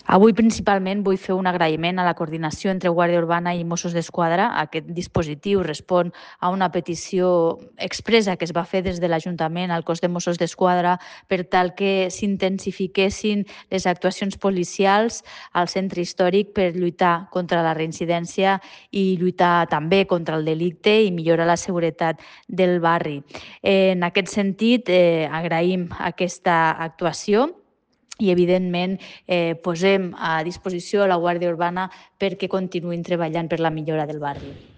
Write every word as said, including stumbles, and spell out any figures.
Avui principalment vull fer un agraïment a la coordinació entre Guàrdia Urbana i Mossos d'Esquadra. Aquest dispositiu respon a una petició expressa que es va fer des de l'Ajuntament al cos de Mossos d'Esquadra per tal que s'intensifiquessin les actuacions policials al centre històric per lluitar contra la reincidència i lluitar també contra el delicte i millorar la seguretat del barri. En aquest sentit, eh, agraïm aquesta actuació i, evidentment, eh, posem a disposició la Guàrdia Urbana perquè continuïn treballant per la millora del barri.